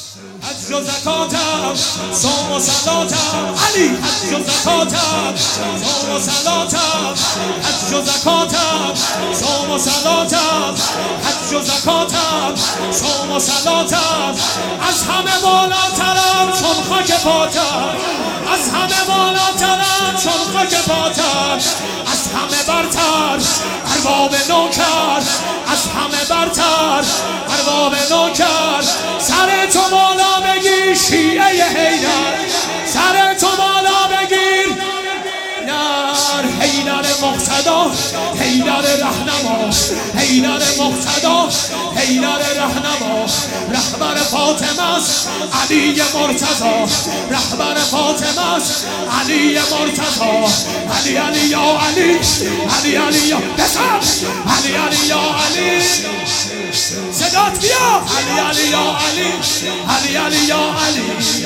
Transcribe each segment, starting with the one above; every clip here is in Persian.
حج و زکاتم صوم و صلاتم علی حج و زکاتم صوم و صلاتم حج و زکاتم صوم و صلاتم حج و زکاتم صوم و صلاتم از همه بالاترم چون خاک پاتم از همه بالاترم چون خاک پاتم از همه برتر ارباب نوکر از همه برتر ارباب نوکر سر تو بالا بگیر شیعه حیدر سر تو بالا بگیر نار حیدر مقتدا حیدر رهنما حیدر مقتدا حیدر رهنما رهبر فاطمه است علی مرتضی رهبر فاطمه است علی مرتضی علی علی یا علی علی علی یا بسم علی علی یا علی صدات بیا علی علی یا علی علی علی یا علی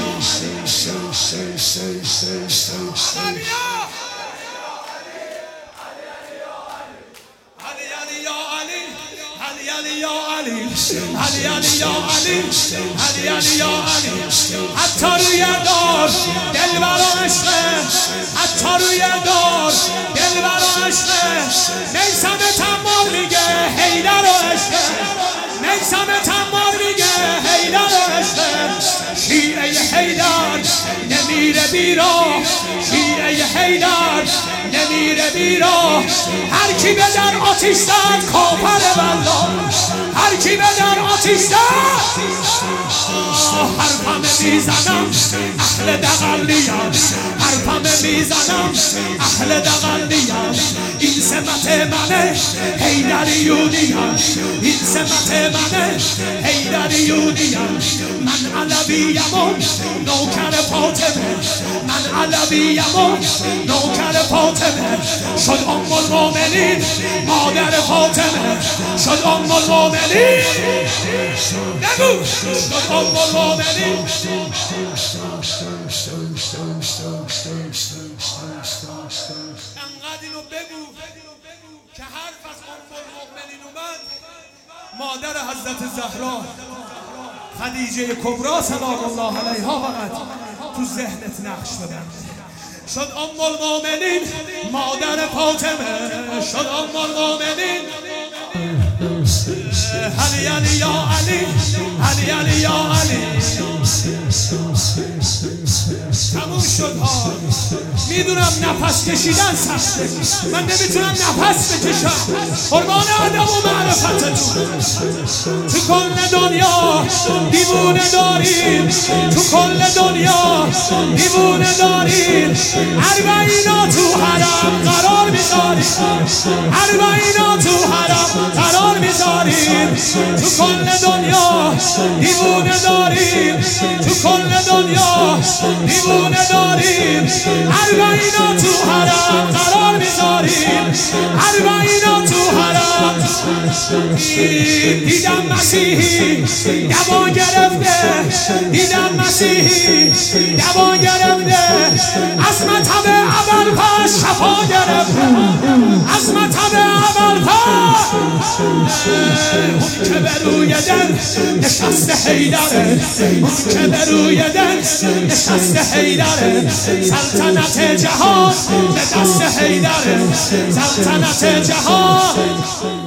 علی یا علی علی علی یا علی علی علی یا علی حتی روی دار دلبر و عشقه حتی روی دار دلبر و عشقه میثم تمام میگه حیدر و عشقه میثم تمام میگه حیدر و عشقه شیعه حیدر نمیره بیراه شیعه حیدر نمیره بیراه هر کی به در آتیش زد کافر والله هر کی به در آتیش زد حرفم میزنم اهل دغلیان حرفم میزنم اهل دغلیان این سمت منه حیدریونیان این سمت منه حیدریونیان من علویم نوکر فاطمه من علویم نوکر فاطمه شد ام المؤمنین مادر فاطمه شد ام المؤمنین نگو شد ام المؤمنین انقدر اینو بگو که حرف از ام المؤمنین اومد مادر حضرت زهرا خدیجه کبرا سلام الله علیها فقط تو ذهنت نقش ببنده شد ام المؤمنین مادر فاطمه شد ام المؤمنین علی علی یا علی علی علی یا علی تموم شد ها میدونم نفس کشیدن سخته من نمیتونم نفس بکشم قربان ادب و معرفتتون تو کل دنیا دیوونه داریم تو کل دنیا دیوونه داریم اربعینا تو حرم قرار میذاریم اربعینا تو حرم قرار میذاریم تو کل دنیا دیوونه داریم تو کل دنیا دیوونه داریم اربعینا تو حرم قرار میذاریم اربعینا تو حرم دیدم مسیحی دوا گرفته دیدم مسیحی دوا گرفته از مذهب اول پس شفا گرفته از مذهب اول پس اون که به روی دل نشسته حیدره اون که به روی دل نشسته حیدره سلطنت جهان به دست حیدره سلطنت جهان